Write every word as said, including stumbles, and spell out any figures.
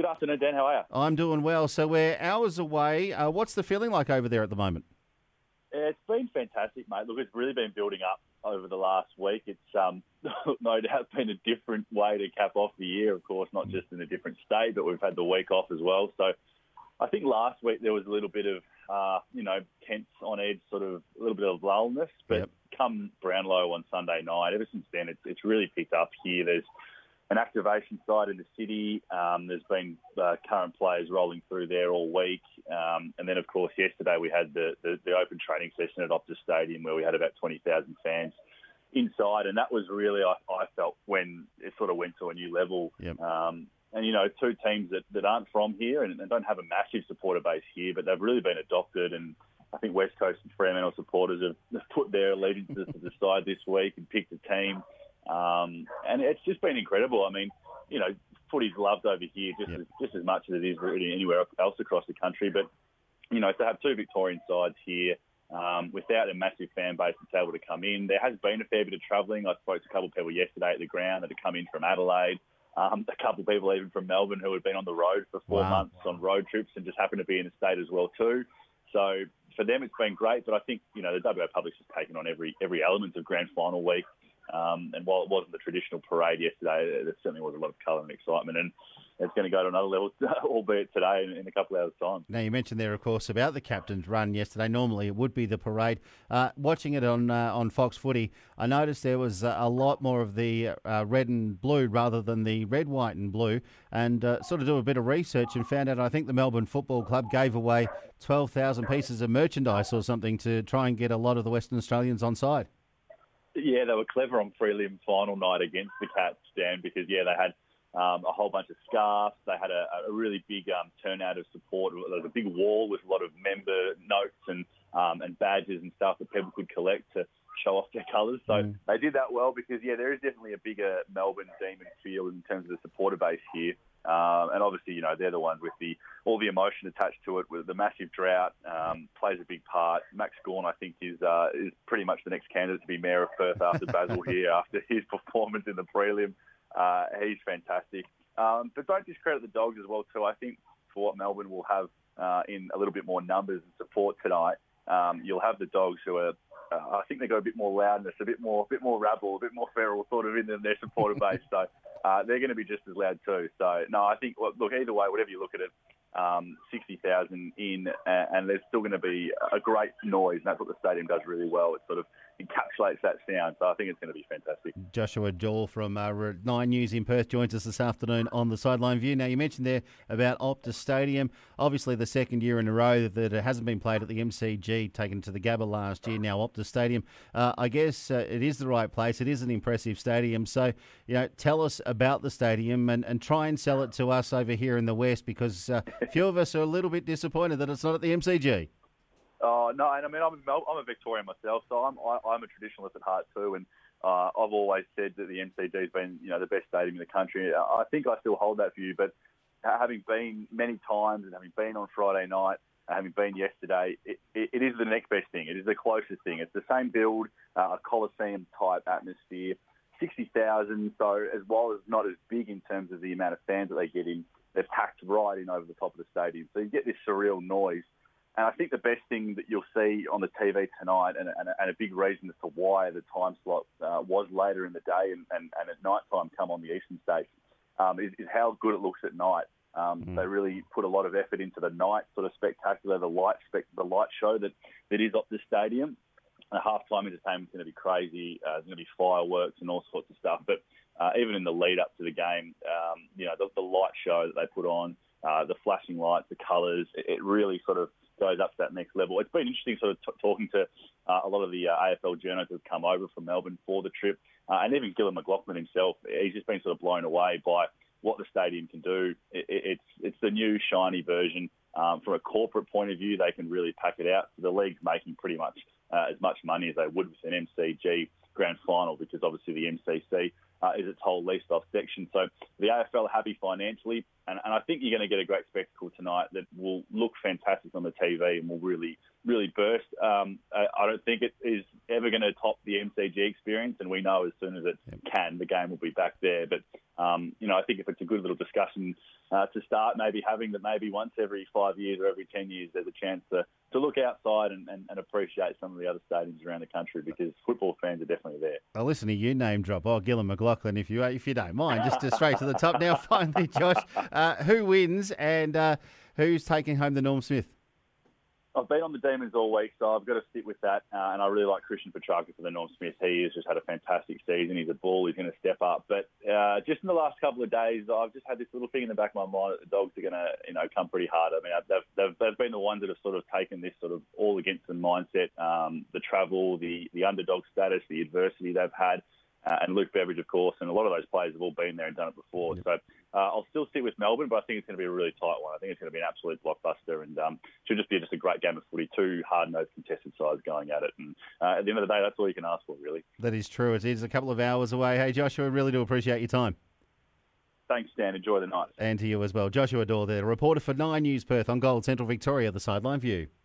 Good afternoon, Dan. How are you? I'm doing well. So we're hours away. Uh, what's the feeling like over there at the moment? It's been fantastic, mate. Look, it's really been building up over the last week. It's um, no doubt been a different way to cap off the year, of course, not just in a different state, but we've had the week off as well. So I think last week there was a little bit of, uh, you know, tense on edge, sort of a little bit of lullness. But Yep. come Brownlow on Sunday night, ever since then, it's, it's really picked up here. There's an activation side in the city. Um, there's been uh, current players rolling through there all week. Um, and then, of course, yesterday we had the, the, the open training session at Optus Stadium where we had about twenty thousand fans inside. And that was really, I, I felt, when it sort of went to a new level. Yep. Um, and, you know, two teams that, that aren't from here and, and don't have a massive supporter base here, but they've really been adopted. And I think West Coast and Fremantle supporters have put their allegiances to the side this week and picked a team. Um, and it's just been incredible. I mean, you know, footy's loved over here just, yep. as, just as much as it is really anywhere else across the country. But, you know, to have two Victorian sides here um, without a massive fan base that's able to come in, there has been a fair bit of travelling. I spoke to a couple of people yesterday at the ground that had come in from Adelaide. Um, a couple of people even from Melbourne who had been on the road for four Wow. months on road trips and just happened to be in the state as well too. So for them, it's been great. But I think, you know, the W A Public's just taken on every every element of grand final week. Um, and while it wasn't the traditional parade yesterday, there certainly was a lot of colour and excitement. And it's going to go to another level, albeit today in, in a couple of hours' time. Now, you mentioned there, of course, about the captain's run yesterday. Normally it would be the parade. Uh, watching it on uh, on Fox Footy, I noticed there was uh, a lot more of the uh, red and blue rather than the red, white and blue. And uh, sort of do a bit of research and found out I think the Melbourne Football Club gave away twelve thousand pieces of merchandise or something to try and get a lot of the Western Australians on side. Yeah, they were clever on prelim final night against the Cats, Dan, because, yeah, they had um, a whole bunch of scarves. They had a, a really big um, turnout of support. There was a big wall with a lot of member notes and um, and badges and stuff that people could collect to show off their colours. So mm. they did that well because, yeah, there is definitely a bigger Melbourne Demon feel in terms of the supporter base here. Um, and obviously, you know, they're the ones with the all the emotion attached to it. With the massive drought, um, plays a big part. Max Gawn, I think, is uh, is pretty much the next candidate to be Mayor of Perth after Basil here, after his performance in the prelim. Uh, he's fantastic. Um, but don't discredit the Dogs as well, too. I think for what Melbourne will have uh, in a little bit more numbers and support tonight, um, you'll have the Dogs who are, uh, I think they got a bit more loudness, a bit more, a bit more rabble, a bit more feral sort of in their supporter base. So uh, they're going to be just as loud too. So no, I think well, look, either way, whatever you look at it, um, sixty thousand in, uh, and there's still going to be a great noise, and that's what the stadium does really well. It sort of encapsulates that sound, so I think it's going to be fantastic. Joshua Jewell from uh, Nine News in Perth joins us this afternoon on the Sideline View. Now, you mentioned there about Optus Stadium, obviously the second year in a row that it hasn't been played at the M C G, taken to the Gabba last year, now Optus Stadium. Uh, I guess uh, it is the right place. It is an impressive stadium. So, you know, tell us about the stadium and, and try and sell it to us over here in the West, because uh, a few of us are a little bit disappointed that it's not at the M C G. Oh, no, and I mean, I'm a, I'm a Victorian myself, so I'm I, I'm a traditionalist at heart too, and uh, I've always said that the M C G has been, you know, the best stadium in the country. I think I still hold that view, but having been many times and having been on Friday night, having been yesterday, it, it, it is the next best thing. It is the closest thing. It's the same build, uh, a Coliseum-type atmosphere, sixty thousand, so as well as not as big in terms of the amount of fans that they get in, they're packed right in over the top of the stadium. So you get this surreal noise. And I think the best thing that you'll see on the T V tonight, and, and, and a big reason as to why the time slot uh, was later in the day and, and, and at night time come on the eastern states, um, is, is how good it looks at night. Um, mm. They really put a lot of effort into the night sort of spectacular, the light spec, the light show that, that is Optus Stadium. And half-time entertainment's going to be crazy. Uh, there's going to be fireworks and all sorts of stuff. But uh, even in the lead-up to the game, um, you know, the, the light show that they put on, uh, the flashing lights, the colours, it, it really sort of goes up to that next level. It's been interesting sort of t- talking to uh, a lot of the uh, A F L journalists who have come over from Melbourne for the trip, uh, and even Gillon McLaughlin himself. He's just been sort of blown away by what the stadium can do. It, it, it's it's the new shiny version. Um, from a corporate point of view, they can really pack it out. So the league's making pretty much uh, as much money as they would with an M C G grand final, because obviously the M C C uh, is its whole leased-off section. So the A F L are happy financially, and, and I think you're going to get a great spectacle tonight that will look fantastic on the T V and will really, really burst. Um, I, I don't think it is ever going to top the M C G experience, and we know as soon as it can, the game will be back there. But, um, you know, I think if it's a good little discussion uh, to start, maybe having that maybe once every five years or every ten years, there's a chance to, to look outside and, and, and appreciate some of the other stadiums around the country, because football fans are definitely there. I'll listen to you name drop. Oh, Gillon McLachlan, if you if you don't mind, just to straight to the top. Now, finally, Josh, uh, who wins and uh, who's taking home the Norm Smith? I've been on the Demons all week, so I've got to stick with that. Uh, and I really like Christian Petrarca for the Norm Smith. He has just had a fantastic season. He's a bull. He's going to step up. But uh, just in the last couple of days, I've just had this little thing in the back of my mind that the Dogs are going to, you know, come pretty hard. I mean, they've, they've, they've been the ones that have sort of taken this sort of all against them mindset, um, the travel, the, the underdog status, the adversity they've had. Uh, and Luke Beveridge, of course, and a lot of those players have all been there and done it before. Yep. So uh, I'll still stick with Melbourne, but I think it's going to be a really tight one. I think it's going to be an absolute blockbuster, and um, should just be just a great game of footy. Two hard-nosed contested sides going at it, and uh, at the end of the day, that's all you can ask for, really. That is true. It is a couple of hours away. Hey, Joshua, really do appreciate your time. Thanks, Dan. Enjoy the night. And to you as well. Joshua Dorr there, reporter for Nine News Perth on Gold Central Victoria, the Sideline View.